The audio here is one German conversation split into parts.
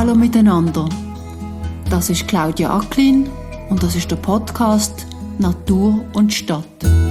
Hallo miteinander. Das ist Claudia Acklin und das ist der Podcast Natur und Stadt.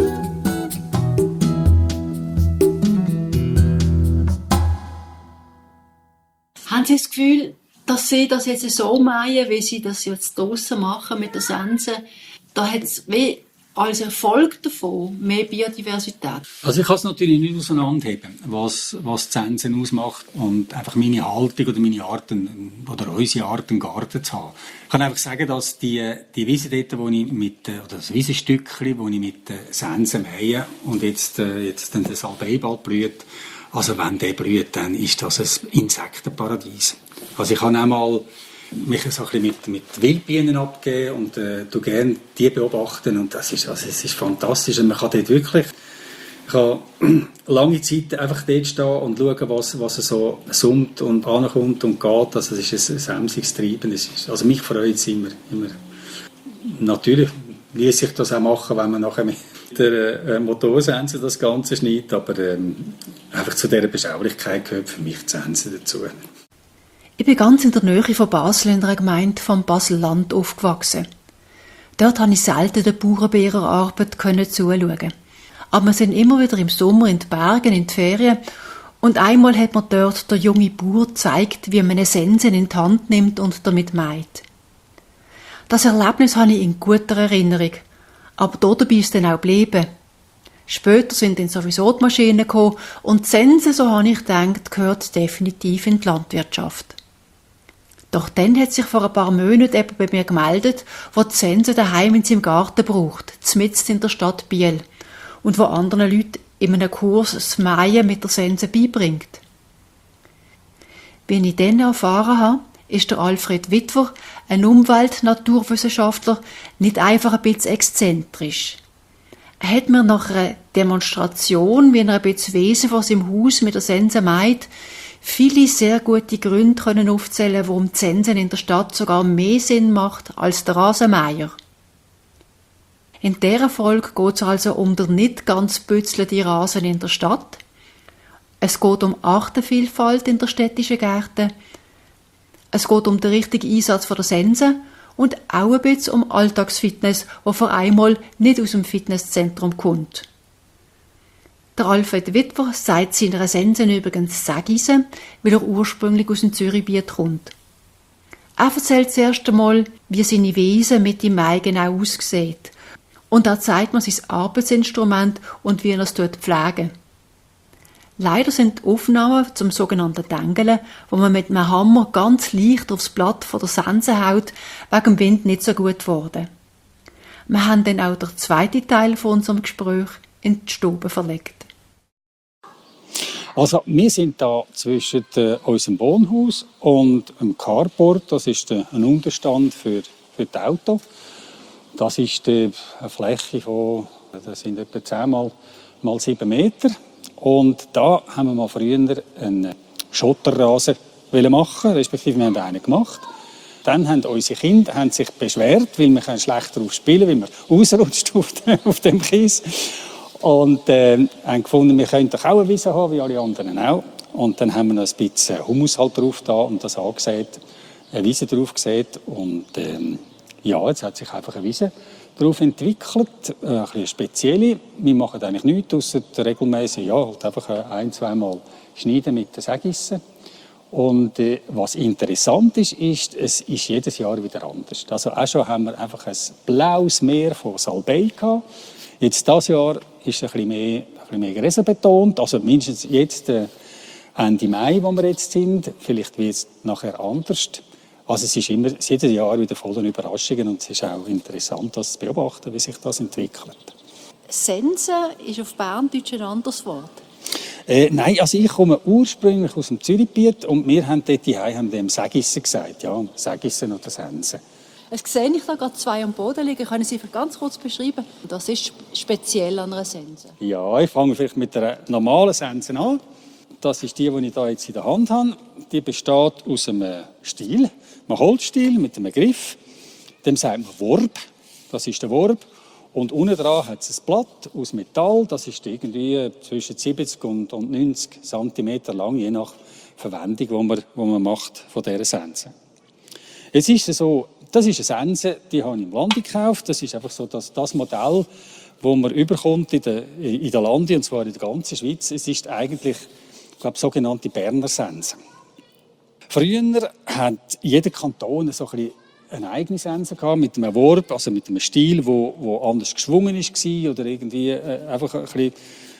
Haben Sie das Gefühl, dass Sie das jetzt so meinen, wie Sie das jetzt draussen machen mit der Sense? Da hat es wie als Erfolg davon mehr Biodiversität. Also ich kann es natürlich nicht auseinanderheben, was die Sensen ausmacht und einfach meine Haltung oder meine Arten oder unsere Art, einen Garten zu haben. Ich kann einfach sagen, dass die Wiese dort, wo ich oder das Wiesenstückchen, wo ich mit Sensen mähe und jetzt dann das Salbeiball blüht, also wenn der blüht, dann ist das ein Insektenparadies. Also ich habe auch mal mich so ein bisschen mit Wildbienen abgeben und tu gerne die beobachten und es ist fantastisch und man kann dort wirklich, ich kann lange Zeit einfach dort stehen und schauen, was so summt und ankommt und geht. Also es ist ein emsiges Treiben. Also mich freut es immer. Natürlich ließ sich das auch machen, wenn man nachher mit der Motorsense das Ganze schneidet, aber einfach zu dieser Beschaulichkeit gehört für mich die Sense dazu. Ich bin ganz in der Nähe von Basel in einer Gemeinde vom Basel-Land aufgewachsen. Dort konnte ich selten der Bauernbärenarbeit zuschauen. Aber wir sind immer wieder im Sommer in den Bergen, in die Ferien. Und einmal hat mir dort der junge Bauer gezeigt, wie man eine Sense in die Hand nimmt und damit mäht. Das Erlebnis habe ich in guter Erinnerung. Aber dabei ist es dann auch geblieben. Später sind dann sowieso die Maschinen gekommen und die Sense, so habe ich gedacht, gehört definitiv in die Landwirtschaft. Doch dann hat sich vor ein paar Monaten jemand bei mir gemeldet, der die Sense daheim in seinem Garten braucht, mitten in der Stadt Biel, und wo anderen Leuten in einem Kurs das Mähen mit der Sense beibringt. Wie ich dann erfahren habe, ist der Alfred Witwer, ein Umwelt-Naturwissenschaftler, nicht einfach ein bisschen exzentrisch. Er hat mir nach einer Demonstration, wie er ein bisschen Wesen vor seinem Haus mit der Sense mäht, viele sehr gute Gründe können aufzählen, warum die Sense in der Stadt sogar mehr Sinn macht als der Rasenmäher. In dieser Folge geht es also um den nicht ganz pützelnden Rasen in der Stadt. Es geht um Artenvielfalt in der städtischen Gärten. Es geht um den richtigen Einsatz von der Sense und auch ein bisschen um Alltagsfitness, wo vor einmal nicht aus dem Fitnesszentrum kommt. Der Alfred Witwer sagt seiner Sense übrigens Sägise, weil er ursprünglich aus dem Zürichbiet kommt. Er erzählt zuerst einmal, wie seine Wiese mit dem Mai genau aussieht. Und er zeigt mir sein Arbeitsinstrument und wie er es pflegen. Leider sind die Aufnahmen zum sogenannten Dengeln, wo man mit einem Hammer ganz leicht aufs Blatt von der Sense haut, wegen dem Wind nicht so gut geworden. Wir haben dann auch den zweiten Teil von unserem Gespräch in die Stube verlegt. Also wir sind da zwischen unserem Wohnhaus und dem Carport. Das ist ein Unterstand für die Autos. Das ist eine Fläche von, das sind etwa 10 mal 7 Meter. Und da haben wir mal früher einen Schotterrasen machen, respektive wir haben einen gemacht. Dann haben unsere Kinder sich beschwert, weil wir schlecht darauf spielen, weil man ausrutscht auf dem Kies. Und haben gefunden, wir könnten doch auch eine Wiese haben, wie alle anderen auch. Und dann haben wir noch ein bisschen Humus halt drauf da und das angesät, eine Wiese drauf gesät. Und ja, jetzt hat sich einfach eine Wiese darauf entwickelt, ein bisschen spezielle. Wir machen eigentlich nichts, ausser regelmäßig, ja, halt einfach 1-2 Mal schneiden mit den Sägissen. Und was interessant ist, es ist jedes Jahr wieder anders. Also auch schon haben wir einfach ein blaues Meer von Salbei gehabt. Jetzt dieses Jahr ist es ein bisschen mehr Gräser betont, also mindestens jetzt Ende Mai, wo wir jetzt sind. Vielleicht wird es nachher anders. Also es ist jedes Jahr wieder voller Überraschungen und es ist auch interessant, das zu beobachten, wie sich das entwickelt. Sense ist auf Berndeutsch ein anderes Wort. Nein, also ich komme ursprünglich aus dem Zürichbiet und wir haben dort haben dem Sägissen gesagt, ja, Sägissen oder Sense. Jetzt sehe ich da gerade 2 am Boden liegen. Können Sie ganz kurz beschreiben? Das ist speziell an einer Sense. Ja, ich fange vielleicht mit einer normalen Sense an. Das ist die ich hier jetzt in der Hand habe. Die besteht aus einem Stiel, einem Holzstiel mit einem Griff. Dem sagt man Worb. Das ist der Worb. Und unten dran hat es ein Blatt aus Metall. Das ist irgendwie zwischen 70 und 90 cm lang, je nach Verwendung, die man macht von dieser Sense. Jetzt ist es so, das ist eine Sense, die habe ich im Landi gekauft. Das ist einfach so das Modell, das man überkommt in der Landi, und zwar in der ganzen Schweiz. Es ist eigentlich, ich glaube, sogenannte Berner Sense. Früher hat jeder Kanton so ein bisschen eine eigene Sense gehabt, mit einem Wurf, also mit einem Stil, wo anders geschwungen war oder irgendwie einfach ein bisschen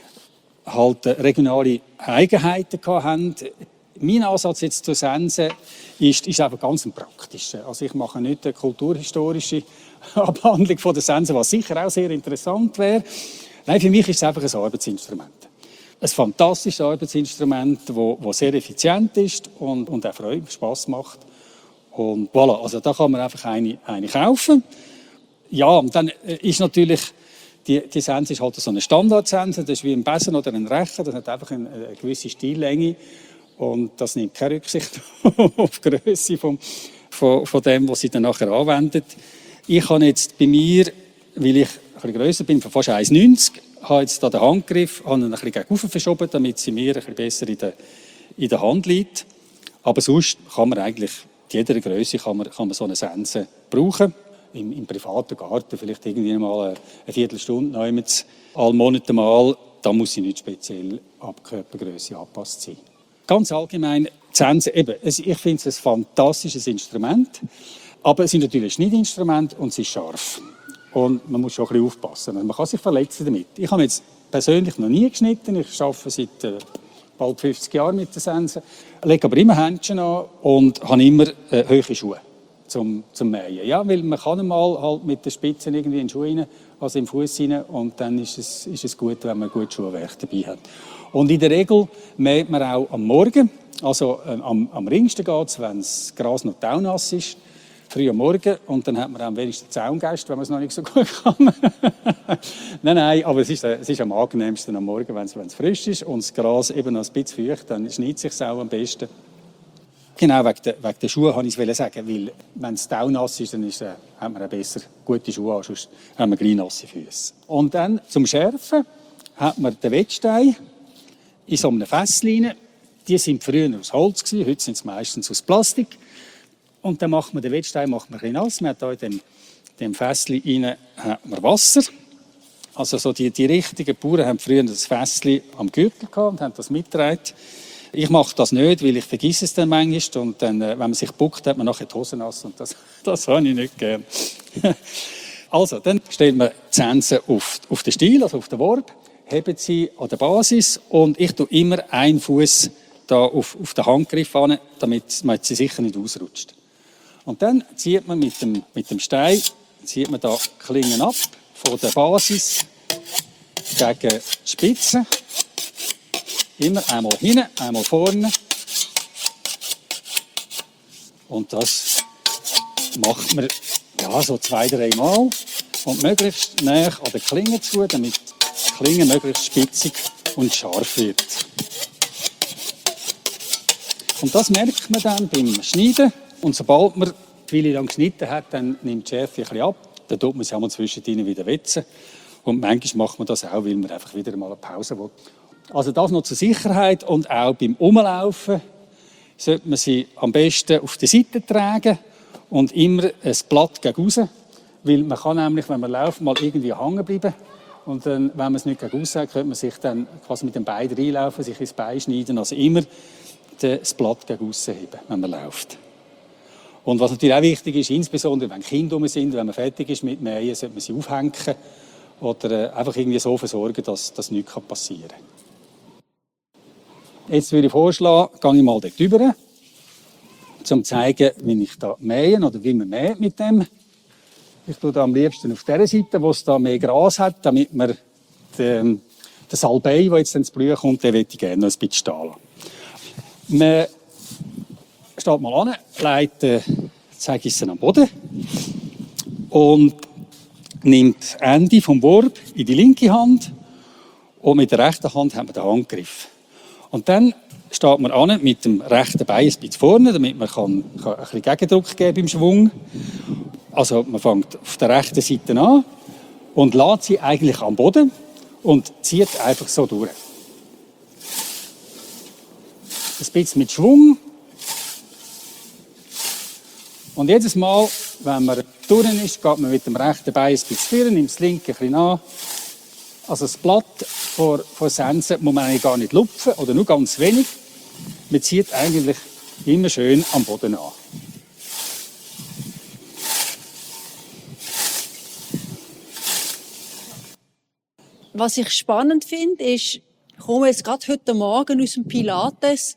halt regionale Eigenheiten hatten. Mein Ansatz jetzt zur Sense ist einfach ganz ein praktischer. Also ich mache nicht eine kulturhistorische Abhandlung von der Sense, was sicher auch sehr interessant wäre. Nein, für mich ist es einfach ein Arbeitsinstrument. Ein fantastisches Arbeitsinstrument, das sehr effizient ist und auch Spass macht. Und voilà, also da kann man einfach eine kaufen. Ja, und dann ist natürlich, die Sense ist halt so eine Standardsense, das ist wie ein Besen oder ein Rechen, das hat einfach eine gewisse Stillänge und das nimmt keine Rücksicht auf die Grösse von dem, was sie dann nachher anwendet. Ich habe jetzt bei mir, weil ich ein bisschen grösser bin, von fast 1,90, habe jetzt da den Handgriff, habe ihn ein bisschen gegen oben verschoben, damit sie mir ein bisschen besser in der Hand liegt. Aber sonst kann man eigentlich, in jeder Grösse kann man so eine Sense brauchen. Im privaten Garten vielleicht irgendwie mal eine Viertelstunde, alle Monate mal. Da muss sie nicht speziell ab Körpergrösse angepasst sein. Ganz allgemein, die Sense, eben, ich finde es ein fantastisches Instrument, aber es ist natürlich ein Schnittinstrument und es ist scharf. Und man muss schon ein bisschen aufpassen. Man kann sich verletzen damit. Ich habe jetzt persönlich noch nie geschnitten. Ich arbeite seit bald 50 Jahren mit der Sense. Lege aber immer Händchen an und habe immer hohe Schuhe zum Mähen. Ja, weil man kann einmal halt mit den Spitzen irgendwie in den Schuh rein, also im Fuß rein, und dann ist es gut, wenn man gut Schuhwerk dabei hat. Und in der Regel mäht man auch am Morgen. Also am ringsten geht es, wenn das Gras noch taunass ist, früh am Morgen, und dann hat man am wenigsten Zaungäste, wenn man es noch nicht so gut kann. Nein, aber es ist am angenehmsten am Morgen, wenn es frisch ist und das Gras eben noch ein bisschen feucht, dann schneidet es sich auch am besten. Genau, wegen der Schuhe wollte ich es sagen, weil wenn es taunass ist, dann hat man besser gute Schuhe an, sonst haben wir gleich nasse Füße. Und dann zum Schärfen hat man den Wettstein in so einem Fässchen. Die sind früher aus Holz gewesen, heute sind es meistens aus Plastik. Und dann macht man den Wettstein ein bisschen nass. Man hat hier in dem Fässchen rein hat man Wasser. Also so die richtigen Bauern haben früher das Fässchen am Gürtel gehabt und haben das mitgetragen. Ich mache das nicht, weil ich vergesse es dann manchmal. Und dann, wenn man sich buckt, hat man nachher die Hosen nass. Und das habe ich nicht gern. Also, dann stellt man die Sense auf den Stiel, also auf den Wurf, hebt sie an der Basis und ich tue immer einen Fuß da auf den Handgriff an, damit sie sicher nicht ausrutscht. Und dann zieht man mit dem Stein zieht man da die Klingen ab von der Basis gegen die Spitze. Immer einmal hinten, einmal vorne. Und das macht man ja, so 2-3 Mal. Und möglichst näher an der Klinge zu, damit die Klinge möglichst spitzig und scharf wird. Und das merkt man dann beim Schneiden. Und sobald man die Weile lang geschnitten hat, dann nimmt die Schärfe ein bisschen ab. Dann tut man sie einmal zwischendrin wieder wetzen. Und manchmal macht man das auch, weil man einfach wieder mal eine Pause will. Also das noch zur Sicherheit. Und auch beim Umlaufen sollte man sie am besten auf die Seite tragen und immer ein Blatt gegen raus. Weil man kann nämlich, wenn man läuft, mal irgendwie hängen bleiben. Und dann, wenn man es nicht gegen raus hat, könnte man sich dann quasi mit dem Bein reinlaufen, sich ins Bein schneiden. Also immer das Blatt gegen raus heben, wenn man läuft. Und was natürlich auch wichtig ist, insbesondere wenn Kinder rum sind, wenn man fertig ist mit Mähen, sollte man sie aufhängen oder einfach irgendwie so versorgen, dass nichts passieren kann. Jetzt würde ich vorschlagen, gehe ich mal dort rüber, um zu zeigen, wie ich da mähe oder wie man mäht mit dem. Ich tue da am liebsten auf der Seite, wo es da mehr Gras hat, damit man den Salbei, der jetzt ins Blühen kommt, den möchte ich gerne noch ein bisschen stehen lassen. Man steht mal an, legt zeige ich es am Boden und nimmt das Ende vom Wurf in die linke Hand und mit der rechten Hand haben wir den Handgriff. Und dann steht man an mit dem rechten Bein ein bisschen vorne, damit man ein bisschen Gegendruck geben beim Schwung. Also man fängt auf der rechten Seite an und lässt sie eigentlich am Boden und zieht einfach so durch. Ein bisschen mit Schwung. Und jedes Mal, wenn man durch ist, geht man mit dem rechten Bein ein bisschen führen, nimmt das linke ein bisschen an. Also das Blatt von Sensen muss man eigentlich gar nicht lupfen oder nur ganz wenig. Man zieht eigentlich immer schön am Boden an. Was ich spannend finde, ist, ich komme jetzt gerade heute Morgen aus dem Pilates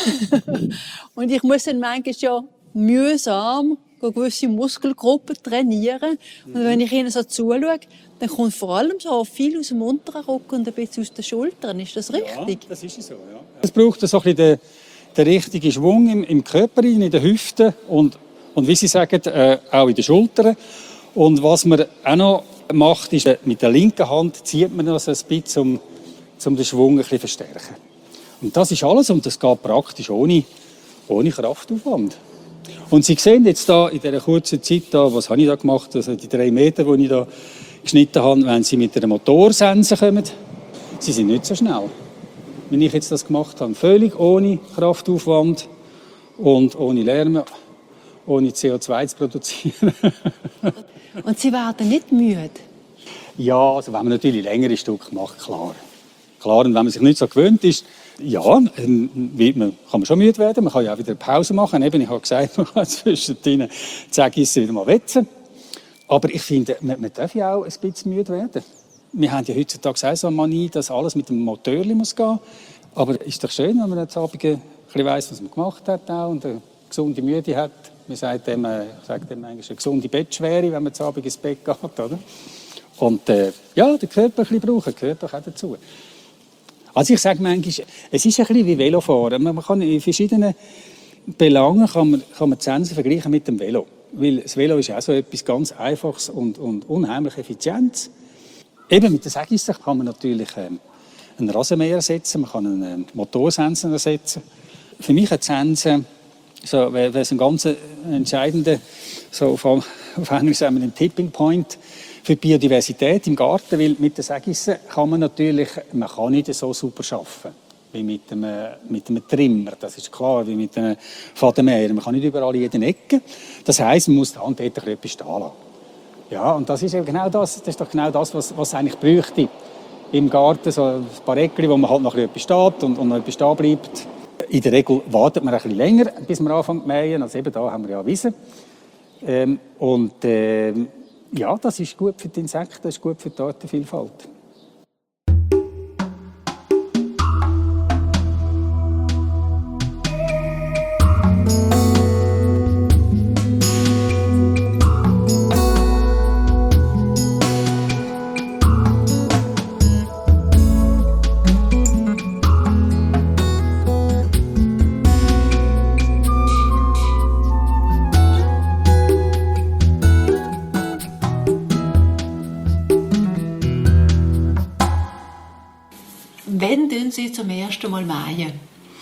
und ich muss dann manchmal ja mühsam gewisse Muskelgruppen trainieren. Und wenn ich ihnen so zuschaue, dann kommt vor allem so viel aus dem unteren Rücken und ein bisschen aus den Schultern. Ist das richtig? Ja, das ist so, ja. Es braucht so ein bisschen den richtigen Schwung im Körper, in den Hüften und wie Sie sagen, auch in den Schultern. Und was man auch noch macht, ist, mit der linken Hand zieht man das ein bisschen, um den Schwung ein bisschen zu verstärken. Und das ist alles und das geht praktisch ohne Kraftaufwand. Und Sie sehen jetzt da in dieser kurzen Zeit, was habe ich da gemacht, also die 3 Meter, die ich da geschnitten habe, wenn Sie mit einer Motorsense kommen, Sie sind nicht so schnell, wie ich jetzt das gemacht habe. Völlig ohne Kraftaufwand und ohne Lärm, ohne CO2 zu produzieren. Und Sie werden nicht müde? Ja, also wenn man natürlich längere Stücke macht, klar. Klar, und wenn man sich nicht so gewöhnt ist, ja, kann man schon müde werden. Man kann ja auch wieder eine Pause machen. Eben, ich habe gesagt, man kann zwischendrin wieder mal wetzen. Aber ich finde, man darf ja auch ein bisschen müde werden. Wir haben ja heutzutage auch so eine Manie, dass alles mit dem Motorli muss gehen. Aber es ist doch schön, wenn man jetzt Abend ein bisschen weiss, was man gemacht hat auch, und eine gesunde Müde hat. Man sagt dem, ich sage dem eigentlich, eine gesunde Bettschwere, wenn man zu Abend ins Bett geht. Oder? Und ja, den Körper ein bisschen brauchen, gehört doch auch dazu. Also ich sage manchmal, es ist ein bisschen wie Velofahren. Man kann in verschiedenen Belangen kann man die Sensen vergleichen mit dem Velo. Weil das Velo ist auch so etwas ganz Einfaches und unheimlich Effizientes. Eben mit der Sägisse kann man natürlich einen Rasenmäher ersetzen, man kann einen Motorsensen ersetzen. Für mich hat Sensen, so, wäre es ein ganz entscheidender, so auf Englisch sagen wir, ein Tipping Point für die Biodiversität im Garten, weil mit der Sägisse kann man nicht so super arbeiten wie mit einem Trimmer, das ist klar, wie mit einem Fadenmäher. Man kann nicht überall in jeder Ecke. Das heisst, man muss dort etwas stehen lassen. Ja, und das ist eben genau das. Das ist doch genau das, was es eigentlich bräuchte im Garten, so ein paar Eckchen, wo man halt noch etwas steht und noch etwas stehen bleibt. In der Regel wartet man ein bisschen länger, bis man anfängt zu mähen. Also eben da haben wir ja Wiesen. Ja, das ist gut für die Insekten, das ist gut für die Artenvielfalt. Wann tun Sie zum ersten Mal mähen?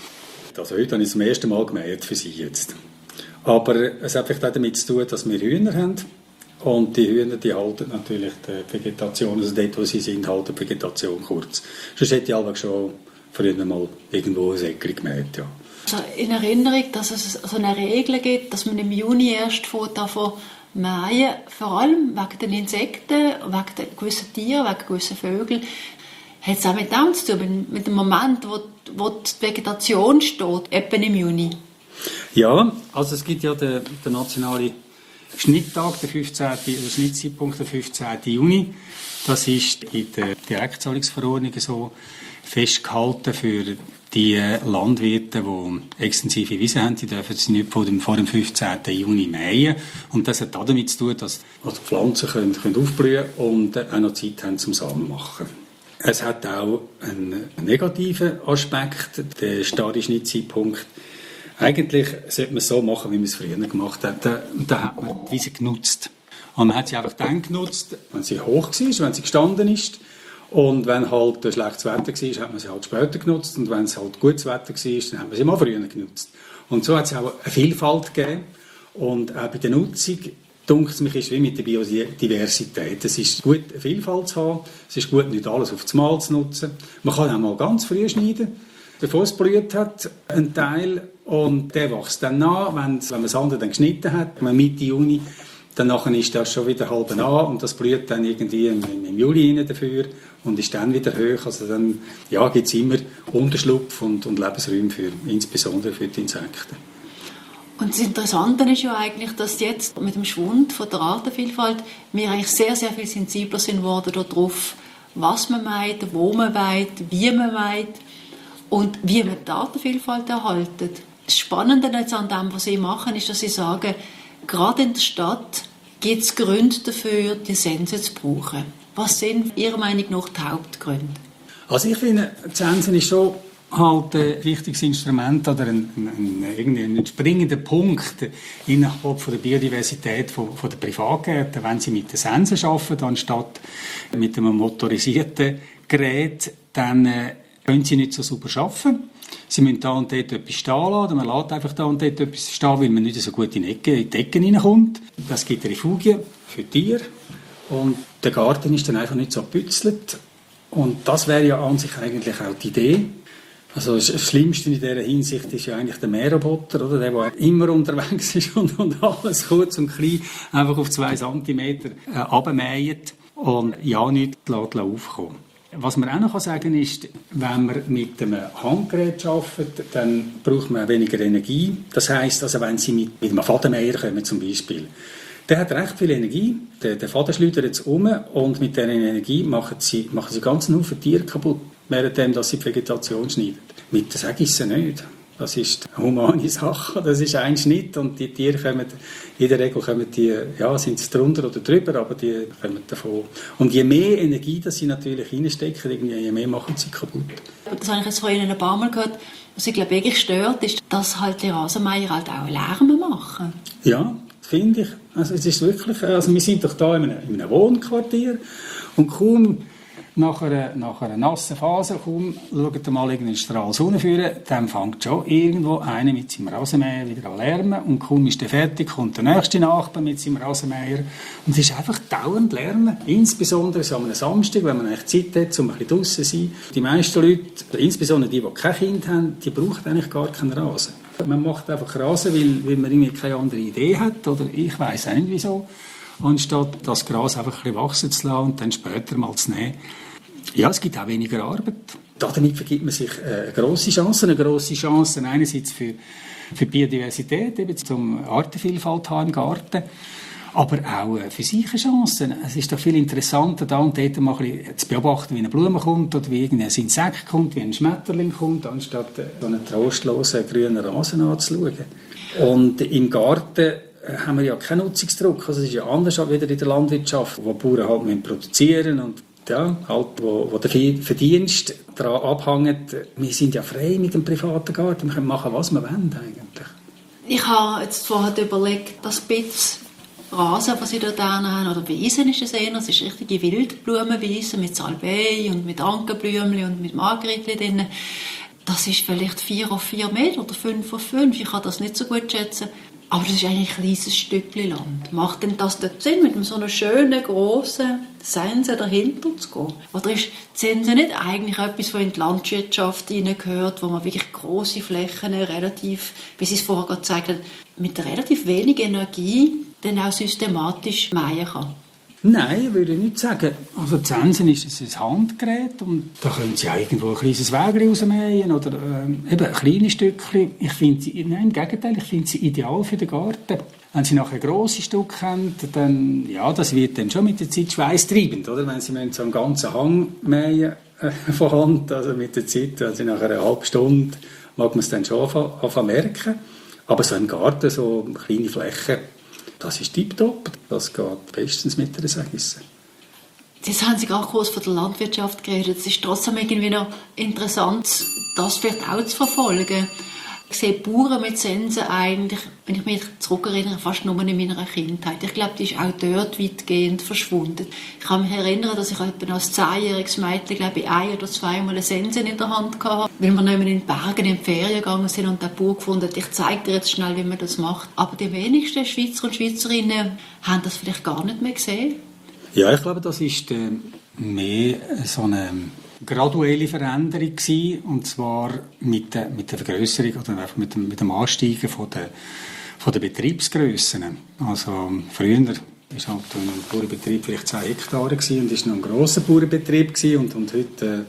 Also heute habe ich zum ersten Mal gemäht für Sie jetzt. Aber es hat vielleicht auch damit zu tun, dass wir Hühner haben. Und die Hühner, die halten natürlich die Vegetation, also dort, wo sie sind, halten die Vegetation kurz. Sonst hätte ich aber schon früher mal irgendwo ein Äckchen gemäht, ja. Also in Erinnerung, dass es so eine Regel gibt, dass man im Juni erst davon mähen, vor allem wegen den Insekten, wegen gewissen Tieren, wegen gewissen Vögeln. Hat es auch mit dem zu tun, mit dem Moment, wo die Vegetation steht, etwa im Juni? Ja, also es gibt ja den nationalen Schnitttag, der 15., der Schnittzeitpunkt, der 15. Juni. Das ist in der Direktzahlungsverordnung so festgehalten für die Landwirte, die extensive Wiesen haben. Die dürfen sie nicht vor dem 15. Juni mähen. Und das hat damit zu tun, dass die Pflanzen können aufblühen und auch noch Zeit haben zum Samen machen. Es hat auch einen negativen Aspekt, der starre Schnittzeitpunkt. Eigentlich sollte man es so machen, wie man es früher gemacht hat. Da hat man die Wiese genutzt. Und man hat sie einfach dann genutzt, wenn sie hoch war, wenn sie gestanden ist. Und wenn halt schlechtes Wetter war, hat man sie halt später genutzt. Und wenn es halt gutes Wetter war, dann hat man sie mal früher genutzt. Und so hat es auch eine Vielfalt gegeben. Und auch bei der Nutzung, denke ich, ist wie mit der Biodiversität. Es ist gut, eine Vielfalt zu haben. Es ist gut, nicht alles auf das Mal zu nutzen. Man kann auch mal ganz früh schneiden. bevor es blüht hat, ein Teil. Und der wächst dann nach, wenn man das andere dann geschnitten hat, Mitte Juni. Dann ist das schon wieder halb an und das blüht dann irgendwie im Juli rein dafür und ist dann wieder hoch. Also dann gibt es immer Unterschlupf und Lebensräume insbesondere für die Insekten. Und das Interessante ist ja eigentlich, dass jetzt mit dem Schwund von der Artenvielfalt wir eigentlich sehr, sehr viel sensibler sind worden darauf, was man meint, wo man meint, wie man meint und wie man die Artenvielfalt erhaltet. Das Spannende jetzt an dem, was Sie machen, ist, dass Sie sagen, gerade in der Stadt gibt es Gründe dafür, die Sensen zu brauchen. Was sind Ihrer Meinung nach die Hauptgründe? Also ich finde, die Sensen ist schon halt ein wichtiges Instrument oder ein springender Punkt innerhalb von der Biodiversität von der Privatgärten, wenn sie mit den Sensen arbeiten, anstatt mit einem motorisierten Gerät, dann können sie nicht so super arbeiten. Sie müssen da und dort etwas stehen lassen, man lässt einfach da und dort etwas stehen, weil man nicht so gut in die Ecken reinkommt. Das gibt Refugien für Tiere und der Garten ist dann einfach nicht so gebützelt. Und das wäre ja an sich eigentlich auch die Idee. Also das Schlimmste in dieser Hinsicht ist ja eigentlich der Mähroboter, oder? Der immer unterwegs ist und alles kurz und klein einfach auf 2 cm runtermäht und nichts aufkommen. Was man auch noch sagen kann, ist, wenn man mit einem Handgerät arbeitet, dann braucht man weniger Energie. Das heisst, also wenn Sie mit einem Fadenmäher kommen zum Beispiel, der hat recht viel Energie, der Faden schleudert jetzt und mit dieser Energie machen Sie ganz Haufen Tiere kaputt, währenddem dass Sie die Vegetation schneiden. Mit der Sägissen nicht. Das ist eine humane Sache, das ist ein Schnitt und die Tiere kommen, in der Regel sind sie drunter oder drüber, aber die kommen davon. Und je mehr Energie das sie natürlich reinstecken, je mehr machen sie kaputt. Das habe ich jetzt vorhin ein paar Mal gehört, was ich glaube wirklich stört, ist, dass halt die Rasenmäher halt auch Lärm machen. Ja, finde ich. Also es ist wirklich, also wir sind doch da in einem Wohnquartier und kaum nach einer nassen Phase, schaut mal irgendeinen Strahl Sonne führen, dann fängt schon irgendwo einer mit seinem Rasenmäher wieder an lärmen und kaum ist der fertig, kommt der nächste Nachbar mit seinem Rasenmäher und es ist einfach dauernd Lärmen, insbesondere so am Samstag, wenn man eigentlich Zeit hat, um ein bisschen draussen zu sein. Die meisten Leute, insbesondere die kein Kind haben, die brauchen eigentlich gar keinen Rasen. Man macht einfach Rasen, weil man irgendwie keine andere Idee hat oder ich weiss auch nicht wieso, anstatt das Gras einfach ein bisschen wachsen zu lassen und dann später mal zu nehmen. Ja, es gibt auch weniger Arbeit. Damit vergibt man sich eine grosse Chance einerseits für Biodiversität, eben zum Artenvielfalt haben im Garten, aber auch für sich eine Chance. Es ist doch viel interessanter, da und dort mal ein bisschen zu beobachten, wie eine Blume kommt oder wie irgendein Insekt kommt, wie ein Schmetterling kommt, anstatt so einen trostlosen grünen Rasen anzuschauen. Und im Garten haben wir ja keinen Nutzungsdruck. Also es ist ja anders als wieder in der Landwirtschaft, wo die Bauern halt produzieren müssen und wo der Verdienst daran abhängt. Wir sind ja frei mit dem privaten Garten. Wir können machen, was wir wollen eigentlich. Ich habe jetzt vorher überlegt, das bisschen Rasen, was Sie da haben, oder Wiesen ist es eher, es ist richtige Wildblumenwiese mit Salbei und mit Ankenblümchen und mit Margritli drin. Das ist vielleicht 4 auf 4 Meter oder 5 auf 5. Ich kann das nicht so gut schätzen. Aber das ist eigentlich ein kleines Stückchen Land. Macht denn das dort Sinn, mit so einer schönen, grossen Sense dahinter zu gehen? Oder ist die Sense nicht eigentlich etwas, was in die Landwirtschaft hineingehört, wo man wirklich grosse Flächen relativ, wie Sie es vorher gerade gesagt haben, mit relativ wenig Energie dann auch systematisch mähen kann? Nein, würde ich nicht sagen. Also die Sensen ist ein Handgerät und da können Sie auch irgendwo ein kleines Wägel rausmähen oder eben ein kleines Stückchen. Im Gegenteil, ich finde sie ideal für den Garten. Wenn Sie nachher grosse Stücke haben, dann, das wird dann schon mit der Zeit schweißtreibend, oder? Wenn Sie so einen ganzen Hang mähen von Hand, also mit der Zeit, wenn Sie nach einer halben Stunde, mag man es dann schon anfangen merken. Aber so im Garten, so kleine Flächen, das ist tipptopp. Das geht bestens mit der Sägisse. Jetzt haben Sie gerade kurz von der Landwirtschaft geredet. Es ist trotzdem irgendwie noch interessant, das vielleicht auch zu verfolgen. Ich sehe Bauern mit Sensen eigentlich, wenn ich mich zurückerinnere, fast nur in meiner Kindheit. Ich glaube, die ist auch dort weitgehend verschwunden. Ich kann mich erinnern, dass ich etwa als 10-jähriges Mädchen, glaube ich, 1 oder 2 Mal eine Sense in der Hand hatte. Weil wir nämlich in den Bergen in die Ferien gegangen sind und der Bauer gefunden hat, ich zeige dir jetzt schnell, wie man das macht. Aber die wenigsten Schweizer und Schweizerinnen haben das vielleicht gar nicht mehr gesehen. Ja, ich glaube, das ist mehr so eine graduelle Veränderung gewesen, und zwar mit der Vergrösserung oder einfach mit dem Ansteigen von der Betriebsgrössen. Also früher war halt ein Bauernbetrieb vielleicht 10 Hektare gewesen und ist noch ein grosser Bauernbetrieb gewesen, und heute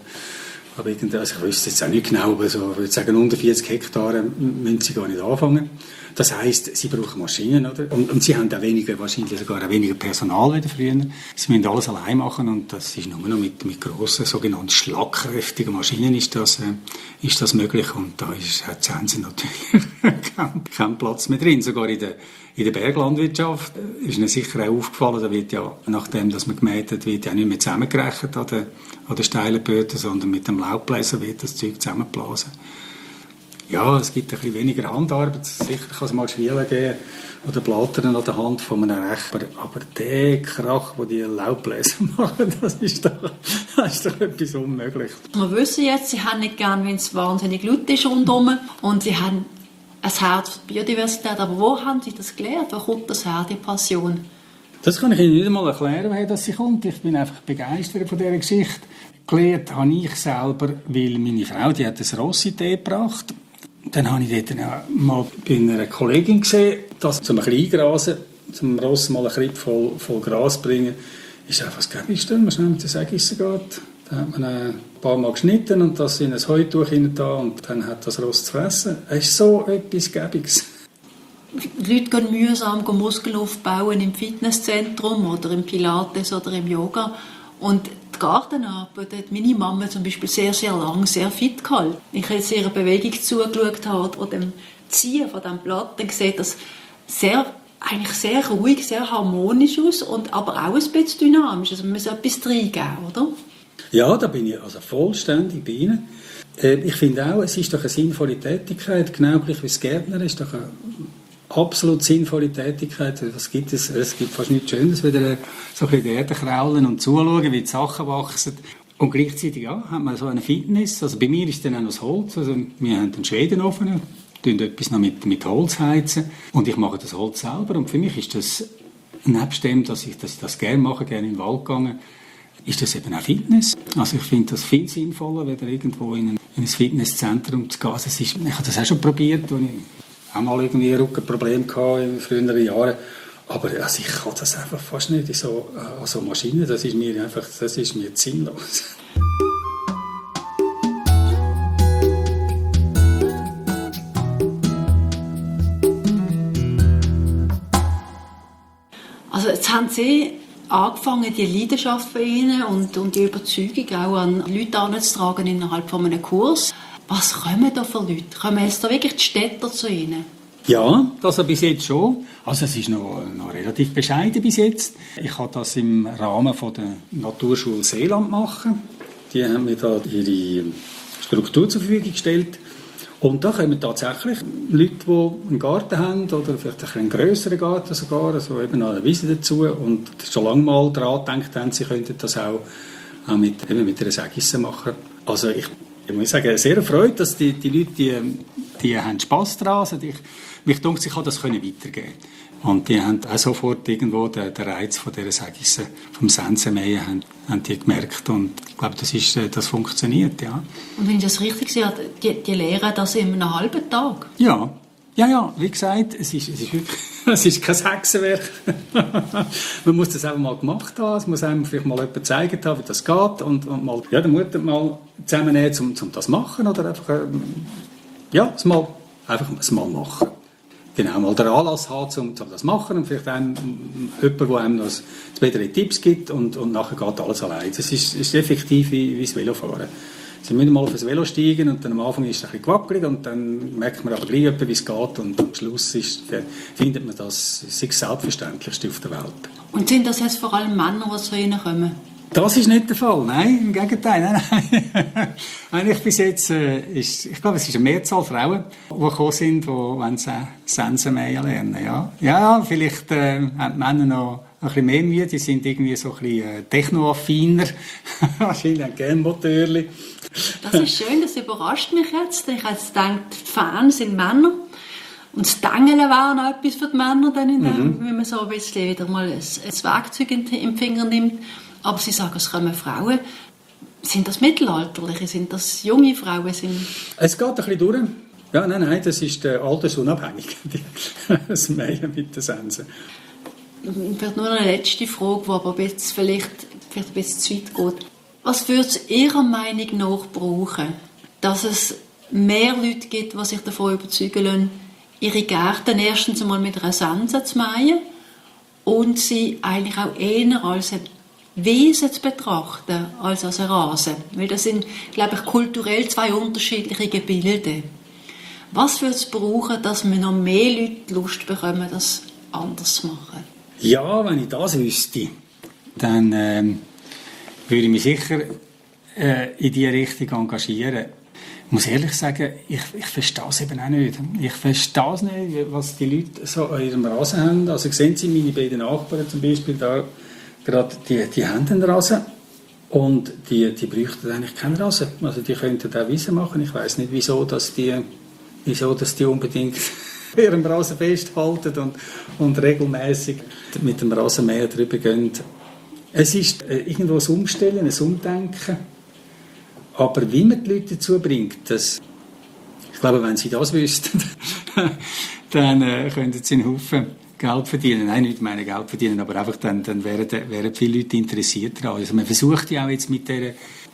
also ich wüsste jetzt auch nicht genau, aber so, ich würde sagen, unter 40 Hektare müssen sie gar nicht anfangen. Das heisst, sie brauchen Maschinen, oder? Und sie haben auch wahrscheinlich sogar auch weniger Personal als früher. Sie müssen alles allein machen, und das ist nur noch mit grossen, sogenannten schlagkräftigen Maschinen ist das möglich, und da haben sie natürlich keinen Platz mehr drin. Sogar in der Berglandwirtschaft ist mir sicher auch aufgefallen, da wird ja, nachdem dass man gemäht hat, wird ja nicht mehr zusammengerechnet an den steilen Böden, sondern mit dem Laubbläser wird das Zeug zusammengeblasen. Ja, es gibt ein bisschen weniger Handarbeit. Sicher kann es mal Schwielen geben oder Blattern an der Hand von einem Rechter. Aber der Krach, den die Laubbläser machen, das ist doch etwas unmöglich. Wir wissen jetzt, sie haben nicht gern, wenn es wahnsinnig laut ist rundherum. Und sie haben ein Herz für die Biodiversität. Aber wo haben sie das gelernt? Wo kommt das her, die Passion? Das kann ich Ihnen nicht einmal erklären, woher das kommt. Ich bin einfach begeistert von dieser Geschichte. Gelernt habe ich selber, weil meine Frau, die hat ein Ross in die Ehe gebracht. Dann habe ich dort mal bei einer Kollegin gesehen, dass zum ein bisschen eingrasen, zum Ross mal ein Kripp voll Gras bringen, ist einfach das Gäbigste, wenn man schnell mit den Sägissen geht. Da hat man ein paar Mal geschnitten und das in ein Heutuch hinein und dann hat das Ross zu fressen. Es ist so etwas Gäbiges. Die Leute gehen mühsam Muskeln aufbauen im Fitnesszentrum oder im Pilates oder im Yoga. Und die Gartenarbeit hat meine Mama zum Beispiel sehr, sehr lang sehr fit gehalten. Ich habe jetzt ihrer Bewegung zugeschaut oder dem Ziehen von diesem Blatt, dann sieht das eigentlich sehr ruhig, sehr harmonisch aus, und aber auch ein bisschen dynamisch. Also man muss etwas reingeben, oder? Ja, da bin ich also vollständig bei Ihnen. Ich finde auch, es ist doch eine sinnvolle Tätigkeit, genau gleich wie das Gärtner ist doch eine absolut sinnvolle Tätigkeit. Was gibt es? Es gibt fast nichts Schönes, wieder so ein bisschen die Erde kraulen und zuschauen, wie die Sachen wachsen. Und gleichzeitig hat man so eine Fitness. Also bei mir ist dann auch noch das Holz. Also wir haben einen Schwedenofen, tun etwas noch mit Holz heizen. Und ich mache das Holz selber. Und für mich ist das, nebst dem, dass ich das gerne mache, gerne in den Wald gegangen, ist das eben auch Fitness. Also ich finde das viel sinnvoller, wieder irgendwo in ein Fitnesszentrum zu gehen. Ich habe das auch schon probiert, als ich auch mal irgendwie ein Rückenproblem hatte in früheren Jahren. Aber also ich kann das einfach fast nicht an so Maschinen. Das ist mir sinnlos. Also jetzt haben Sie angefangen, die Leidenschaft von Ihnen und die Überzeugung auch an Leute heranzutragen innerhalb von einem Kurs. Was kommen da für Leute? Kommen jetzt da wirklich die Städter zu Ihnen? Ja, das bis jetzt schon. Also es ist noch relativ bescheiden bis jetzt. Ich habe das im Rahmen von der Naturschule Seeland machen. Die haben mir da ihre Struktur zur Verfügung gestellt. Und da kommen tatsächlich Leute, die einen Garten haben oder vielleicht einen grösseren Garten sogar, also eben noch eine Wiese dazu und schon lange mal daran gedacht haben, sie könnten das auch mit einer Sägisse machen. Also ich muss sagen, sehr erfreut, dass die Leute, die haben Spass daran. Also mich denkt, ich kann das weitergeben. Und die haben auch sofort irgendwo den Reiz von dieser Sägisse, vom Sensenmähen, haben die gemerkt. Und ich glaube, das funktioniert, ja. Und wenn ich das richtig sehe, die lehren das in einem halben Tag? Ja, wie gesagt, es ist kein Hexenwerk. Man muss das einfach mal gemacht haben, es muss einem vielleicht mal jemand gezeigt haben, wie das geht und mal den Mut mal zusammennehmen, um das zu machen oder einfach, es mal machen. Genau, mal den Anlass haben, um das zu machen und vielleicht jemanden, der einem noch bessere Tipps gibt und nachher geht alles allein. Das ist effektiv wie das Velofahren. Sie müssen mal auf das Velo steigen und dann am Anfang ist es ein bisschen gewackelig und dann merkt man aber gleich, wie es geht und am Schluss findet man das Selbstverständlichste auf der Welt. Und sind das jetzt vor allem Männer, die zu Ihnen kommen? Das ist nicht der Fall, nein, im Gegenteil. Nein. Eigentlich bis jetzt, ich glaube, es ist eine Mehrzahl Frauen, die gekommen sind, die Sensenmähen lernen. Ja, vielleicht haben die Männer noch ein bisschen mehr Mühe, die sind irgendwie so ein bisschen technoaffiner, wahrscheinlich haben gerne Motorli. Das ist schön, das überrascht mich jetzt. Ich habe jetzt gedacht, die Fans sind Männer. Und das Dengeln wäre noch etwas für die Männer, wenn man so ein bisschen wieder mal ein Werkzeug in den Finger nimmt. Aber Sie sagen, es kommen Frauen. Sind das Mittelalterliche? Sind das junge Frauen? Es geht ein bisschen durch. Ja, nein, das ist altersunabhängig. Das Mähen mit den Sensen. Vielleicht nur eine letzte Frage, die aber jetzt vielleicht ein bisschen zu weit geht. Was würde es Ihrer Meinung nach brauchen, dass es mehr Leute gibt, die sich davon überzeugen lassen, ihre Gärten erstens einmal mit einer Sense zu mähen und sie eigentlich auch eher als eine Wiese zu betrachten als einen Rasen? Weil das sind, glaube ich, kulturell zwei unterschiedliche Gebilde. Was würde es brauchen, dass wir noch mehr Leute Lust bekommen, das anders zu machen? Ja, wenn ich das wüsste, dann würde ich mich sicher in diese Richtung engagieren. Ich muss ehrlich sagen, ich verstehe es eben auch nicht. Ich verstehe es nicht, was die Leute so an ihrem Rasen haben. Also sehen Sie, meine beiden Nachbarn zum Beispiel, da, gerade die haben einen Rasen und die bräuchten eigentlich keinen Rasen. Also die könnten auch Wiese machen. Ich weiss nicht, wieso dass die unbedingt ihrem Rasen festhalten und regelmäßig mit dem Rasenmäher drüber gehen. Es ist irgendwo ein Umstellen, ein Umdenken. Aber wie man die Leute dazu bringt, ich glaube, wenn sie das wüssten, dann könnten sie einen Haufen Geld verdienen. Nein, nicht meine Geld verdienen, aber einfach dann wären viele Leute interessiert daran. Also man versucht ja auch jetzt mit der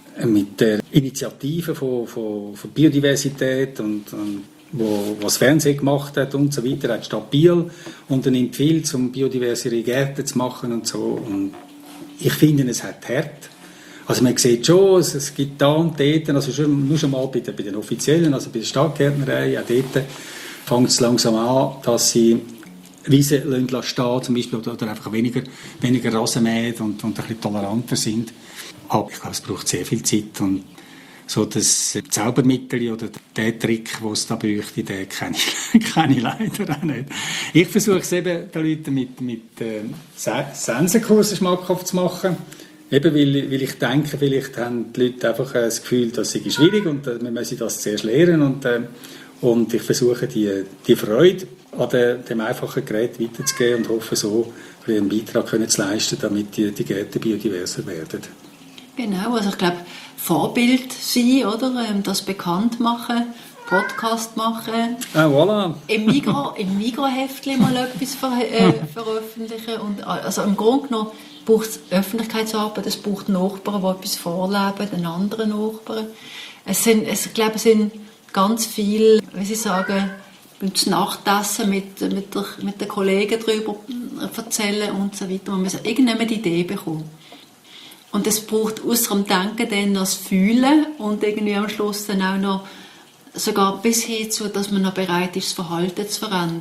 Initiative von Biodiversität und was das Fernsehen gemacht hat und so weiter, hat die Stadt Biel unternimmt viel, um biodiversere Gärten zu machen und so. Und ich finde, es hat Härte. Also man sieht schon, es gibt da und dort, also nur schon mal bei den Offiziellen, also bei der Stadtgärtnerei, auch dort fängt es langsam an, dass sie Wiesen stehen zum Beispiel, oder einfach weniger Rasen mähen und ein bisschen toleranter sind. Aber ich glaube, es braucht sehr viel Zeit und so das Zaubermittel oder der Trick, den es da bräuchte, den kenne ich leider auch nicht. Ich versuche es eben den Leuten mit Sensenkursen schmackhaft zu machen. Eben, weil ich denke, vielleicht haben die Leute einfach das Gefühl, das sei schwierig und wir müssen das zuerst lernen. Und ich versuche, die Freude an dem einfachen Gerät weiterzugeben und hoffe, so einen Beitrag zu leisten, damit die Gärten biodiverser werden. Genau, also ich glaube, Vorbild sein, oder? Das bekannt machen, Podcast machen. Voilà. Im Migros-Heftchen mal etwas veröffentlichen. Und, also im Grunde genommen braucht es Öffentlichkeitsarbeit, es braucht Nachbarn, die etwas vorleben, den anderen Nachbarn. Ich glaube, es sind ganz viele, wie Sie sagen, beim Nachtessen mit den Kollegen darüber erzählen und so weiter. Man muss irgendwann die Idee bekommen. Und es braucht außer dem Denken dann das Fühlen und irgendwie am Schluss dann auch noch sogar bis hin zu, dass man noch bereit ist, das Verhalten zu verändern.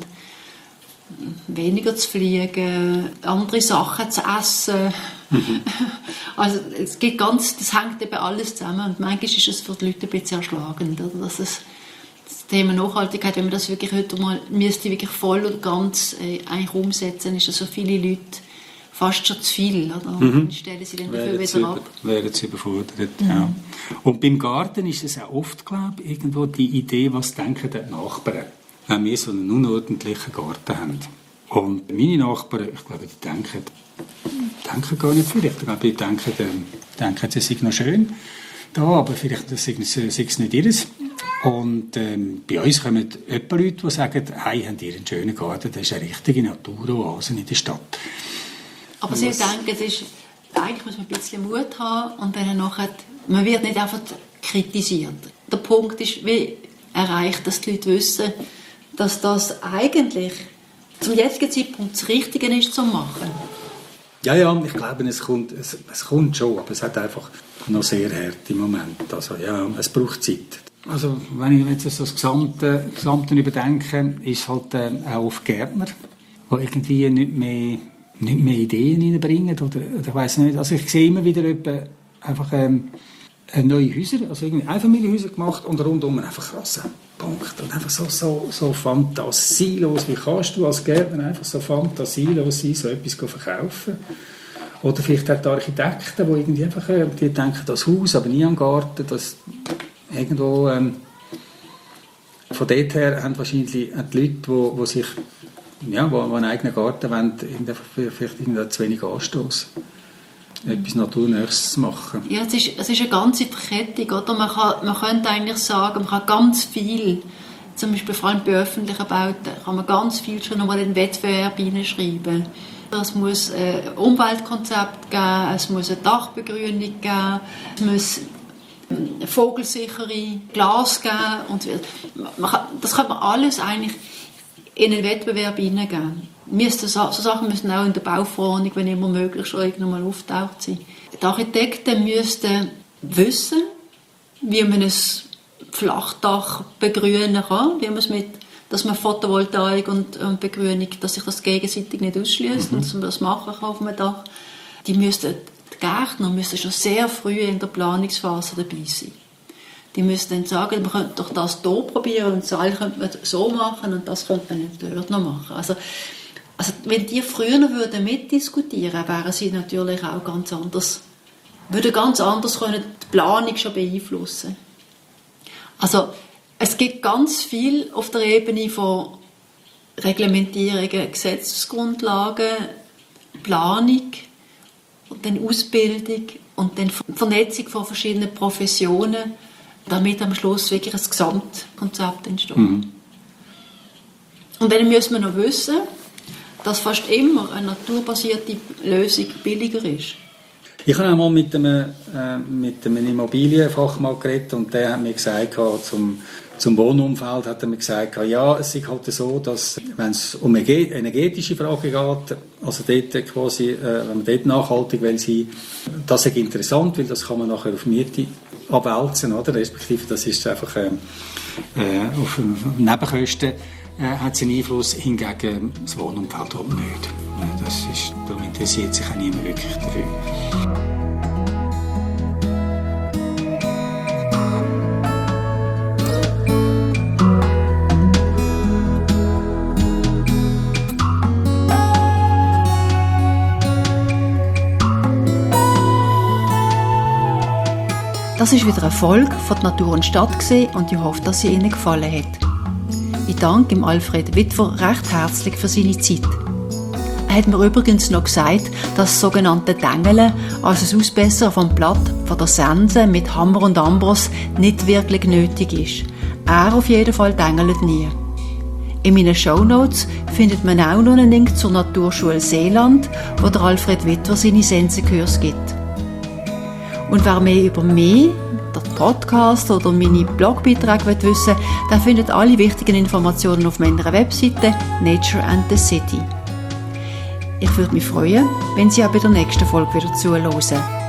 Weniger zu fliegen, andere Sachen zu essen. Mhm. Also das hängt eben alles zusammen und manchmal ist es für die Leute ein bisschen erschlagend, oder? Dass das Thema Nachhaltigkeit, wenn man das wirklich heute mal wirklich voll und ganz eigentlich umsetzen, ist es so viele Leute fast schon zu viel, oder? Mhm. Stellen sie dann dafür wieder ab. Werden sie überfordert, ja. Und beim Garten ist es auch oft, glaube ich, irgendwo die Idee, was denken die Nachbarn, wenn wir so einen unordentlichen Garten haben. Und meine Nachbarn, ich glaube, die denken gar nicht viel. Ich glaube, die denken, es sei noch schön da, aber vielleicht sei es nicht ihres. Und bei uns kommen etwa Leute, die sagen, hey, habt ihr einen schönen Garten, das ist eine richtige Naturoase in der Stadt. Aber Sie denken, eigentlich muss man ein bisschen Mut haben und dann nachher, man wird nicht einfach kritisiert. Der Punkt ist, wie erreicht, dass die Leute wissen, dass das eigentlich zum jetzigen Zeitpunkt das Richtige ist, zu machen. Ja, ich glaube, es kommt schon, aber es hat einfach noch sehr hart im Moment. Also ja, es braucht Zeit. Also wenn ich jetzt so das Gesamte überdenke, ist halt auch oft Gärtner, die irgendwie nicht mehr Ideen reinbringen oder ich weiss nicht. Also ich sehe immer wieder einfach neue Häuser, also irgendwie Einfamilienhäuser gemacht und rundum einfach Rasen. Punkt. Und einfach so fantasielos. Wie kannst du als Gärtner einfach so fantasielos sein, so etwas verkaufen? Oder vielleicht auch die Architekten, die irgendwie einfach die denken, das Haus, aber nie am Garten, das irgendwo von dort her haben wahrscheinlich die Leute, die sich die einen eigenen Garten wollen, vielleicht zu wenig Anstoss. etwas Naturnächstes zu machen. Ja, es ist eine ganze Verkettung, oder? Man könnte eigentlich sagen, man kann ganz viel, zum Beispiel vor allem bei öffentlichen Bauten, kann man ganz viel schon einmal in den Wettbewerb hineinschreiben. Es muss ein Umweltkonzept geben, es muss eine Dachbegrünung geben, es muss vogelsichere Glas geben. Und das kann man alles eigentlich in einen Wettbewerb hineingeben. So Sachen müssen auch in der Bauverordnung, wenn immer möglich, schon irgendwann mal auftaucht sein. Die Architekten müssten wissen, wie man ein Flachdach begrünen kann, wie man es dass man Photovoltaik und Begrünung, dass sich das gegenseitig nicht ausschließt und dass man das machen kann auf einem Dach. Die Gärtner müssen schon sehr früh in der Planungsphase dabei sein. Die müssen dann sagen, man könnte doch das hier probieren und das könnte man so machen und das könnte man nicht dort noch machen. Also wenn die früher mitdiskutieren würden, wären sie natürlich auch ganz anders, würden ganz anders können die Planung schon beeinflussen. Also es gibt ganz viel auf der Ebene von Reglementierungen, Gesetzesgrundlagen, Planung und dann Ausbildung und dann Vernetzung von verschiedenen Professionen, damit am Schluss wirklich ein Gesamtkonzept entsteht. Und dann müssen wir noch wissen, dass fast immer eine naturbasierte Lösung billiger ist. Ich habe einmal mit einem Immobilienfachmann geredet und der hat mir gesagt, zum Wohnumfeld hat er mir gesagt, ja, es ist halt so, dass wenn es um energetische Fragen geht, also dort quasi, wenn man dort nachhaltig will sein, das ist interessant, weil das kann man nachher auf Miete abwälzen, oder? Respektive das ist einfach auf Nebenkosten hat sie einen Einfluss, hingegen das Wohnumfeld nicht. Darum interessiert sich auch niemand wirklich dafür. Das ist wieder eine Folge von «Natur und Stadt» und ich hoffe, dass sie Ihnen gefallen hat. Ich danke ihm Alfred Witwer recht herzlich für seine Zeit. Er hat mir übrigens noch gesagt, dass das sogenannte Dengeln, also das Ausbessern vom Blatt von der Sense mit Hammer und Amboss, nicht wirklich nötig ist. Er auf jeden Fall dengelt nie. In meinen Shownotes findet man auch noch einen Link zur Naturschule Seeland, wo der Alfred Witwer seine Sensekurs gibt. Und wer mehr über mich, den Podcast oder meine Blogbeiträge wissen will, der findet alle wichtigen Informationen auf meiner Webseite Nature and the City. Ich würde mich freuen, wenn Sie auch bei der nächsten Folge wieder zuhören.